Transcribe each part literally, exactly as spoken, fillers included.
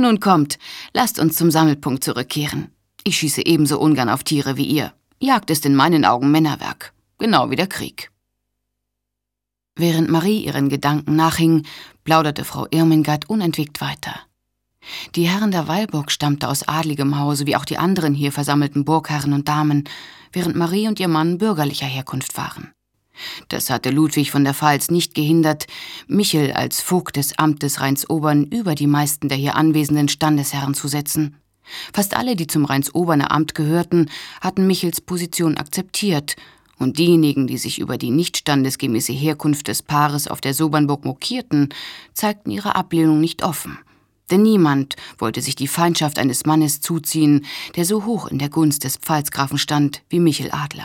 Nun kommt, lasst uns zum Sammelpunkt zurückkehren. Ich schieße ebenso ungern auf Tiere wie ihr. Jagd ist in meinen Augen Männerwerk, genau wie der Krieg. Während Marie ihren Gedanken nachhing, plauderte Frau Irmingard unentwegt weiter. Die Herren der Weilburg stammte aus adligem Hause, wie auch die anderen hier versammelten Burgherren und Damen, während Marie und ihr Mann bürgerlicher Herkunft waren. Das hatte Ludwig von der Pfalz nicht gehindert, Michel als Vogt des Amtes Rheinsobern über die meisten der hier anwesenden Standesherren zu setzen. Fast alle, die zum Rheinsoberner Amt gehörten, hatten Michels Position akzeptiert, und diejenigen, die sich über die nicht standesgemäße Herkunft des Paares auf der Sobernburg mokierten, zeigten ihre Ablehnung nicht offen. Denn niemand wollte sich die Feindschaft eines Mannes zuziehen, der so hoch in der Gunst des Pfalzgrafen stand wie Michel Adler.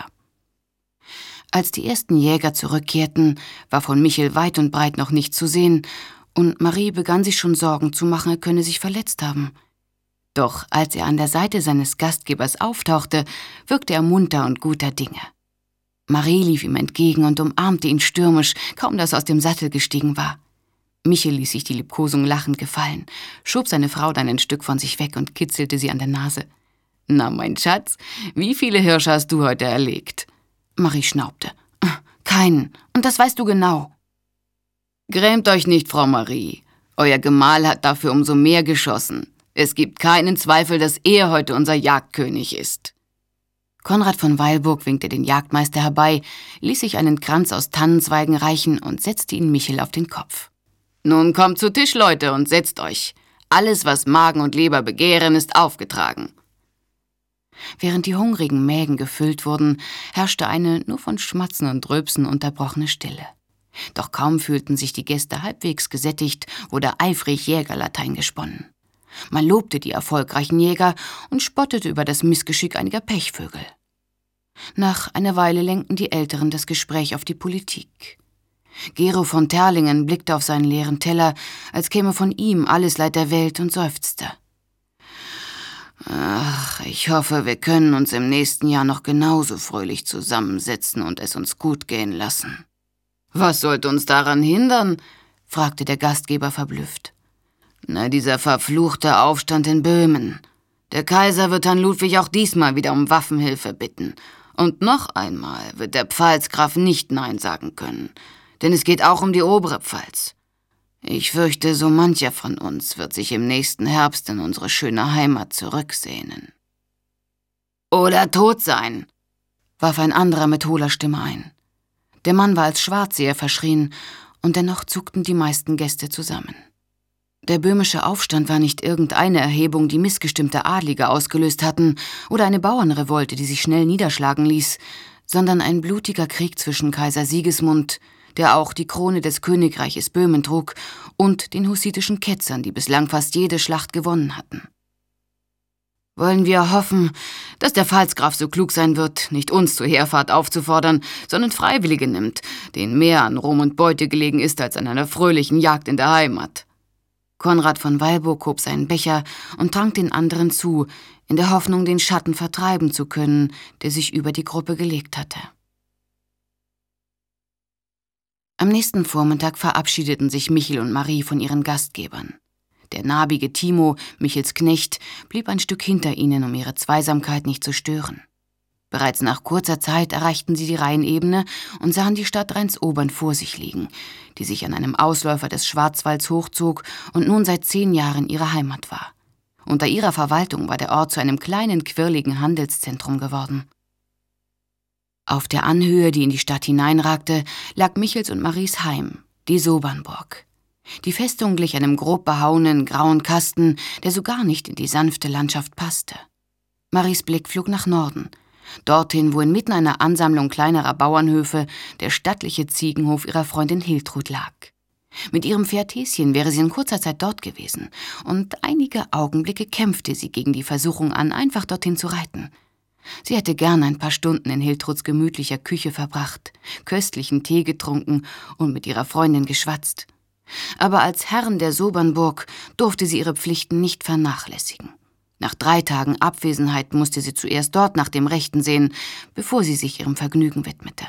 Als die ersten Jäger zurückkehrten, war von Michel weit und breit noch nichts zu sehen, und Marie begann sich schon Sorgen zu machen, er könne sich verletzt haben. Doch als er an der Seite seines Gastgebers auftauchte, wirkte er munter und guter Dinge. Marie lief ihm entgegen und umarmte ihn stürmisch, kaum dass er aus dem Sattel gestiegen war. Michel ließ sich die Liebkosung lachend gefallen, schob seine Frau dann ein Stück von sich weg und kitzelte sie an der Nase. »Na, mein Schatz, wie viele Hirsche hast du heute erlegt?« Marie schnaubte. »Keinen, und das weißt du genau.« »Grämt euch nicht, Frau Marie. Euer Gemahl hat dafür umso mehr geschossen. Es gibt keinen Zweifel, dass er heute unser Jagdkönig ist.« Konrad von Weilburg winkte den Jagdmeister herbei, ließ sich einen Kranz aus Tannenzweigen reichen und setzte ihn Michel auf den Kopf. »Nun kommt zu Tisch, Leute, und setzt euch. Alles, was Magen und Leber begehren, ist aufgetragen.« Während die hungrigen Mägen gefüllt wurden, herrschte eine nur von Schmatzen und Rülpsen unterbrochene Stille. Doch kaum fühlten sich die Gäste halbwegs gesättigt, wurde eifrig Jägerlatein gesponnen. Man lobte die erfolgreichen Jäger und spottete über das Missgeschick einiger Pechvögel. Nach einer Weile lenkten die Älteren das Gespräch auf die Politik. Gero von Terlingen blickte auf seinen leeren Teller, als käme von ihm alles Leid der Welt, und seufzte. »Ach, ich hoffe, wir können uns im nächsten Jahr noch genauso fröhlich zusammensetzen und es uns gut gehen lassen.« »Was sollte uns daran hindern?« fragte der Gastgeber verblüfft. »Na, dieser verfluchte Aufstand in Böhmen. Der Kaiser wird Herrn Ludwig auch diesmal wieder um Waffenhilfe bitten. Und noch einmal wird der Pfalzgraf nicht Nein sagen können, denn es geht auch um die obere Pfalz. Ich fürchte, so mancher von uns wird sich im nächsten Herbst in unsere schöne Heimat zurücksehnen.« »Oder tot sein«, warf ein anderer mit hohler Stimme ein. Der Mann war als Schwarzseher verschrien, und dennoch zuckten die meisten Gäste zusammen. Der böhmische Aufstand war nicht irgendeine Erhebung, die missgestimmte Adlige ausgelöst hatten, oder eine Bauernrevolte, die sich schnell niederschlagen ließ, sondern ein blutiger Krieg zwischen Kaiser Sigismund, der auch die Krone des Königreiches Böhmen trug, und den hussitischen Ketzern, die bislang fast jede Schlacht gewonnen hatten. Wollen wir hoffen, dass der Pfalzgraf so klug sein wird, nicht uns zur Heerfahrt aufzufordern, sondern Freiwillige nimmt, denen mehr an Ruhm und Beute gelegen ist als an einer fröhlichen Jagd in der Heimat. Konrad von Weilburg hob seinen Becher und trank den anderen zu, in der Hoffnung, den Schatten vertreiben zu können, der sich über die Gruppe gelegt hatte. Am nächsten Vormittag verabschiedeten sich Michel und Marie von ihren Gastgebern. Der narbige Timo, Michels Knecht, blieb ein Stück hinter ihnen, um ihre Zweisamkeit nicht zu stören. Bereits nach kurzer Zeit erreichten sie die Rheinebene und sahen die Stadt Rheinsobern vor sich liegen, die sich an einem Ausläufer des Schwarzwalds hochzog und nun seit zehn Jahren ihre Heimat war. Unter ihrer Verwaltung war der Ort zu einem kleinen, quirligen Handelszentrum geworden. Auf der Anhöhe, die in die Stadt hineinragte, lag Michels und Maries Heim, die Sobernburg. Die Festung glich einem grob behauenen, grauen Kasten, der so gar nicht in die sanfte Landschaft passte. Maries Blick flog nach Norden, dorthin, wo inmitten einer Ansammlung kleinerer Bauernhöfe der stattliche Ziegenhof ihrer Freundin Hiltrud lag. Mit ihrem Pferd Häschen wäre sie in kurzer Zeit dort gewesen, und einige Augenblicke kämpfte sie gegen die Versuchung an, einfach dorthin zu reiten. Sie hätte gern ein paar Stunden in Hiltruds gemütlicher Küche verbracht, köstlichen Tee getrunken und mit ihrer Freundin geschwatzt. Aber als Herrin der Sobernburg durfte sie ihre Pflichten nicht vernachlässigen. Nach drei Tagen Abwesenheit musste sie zuerst dort nach dem Rechten sehen, bevor sie sich ihrem Vergnügen widmete.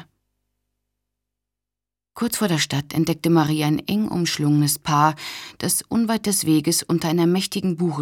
Kurz vor der Stadt entdeckte Marie ein eng umschlungenes Paar, das unweit des Weges unter einer mächtigen Buche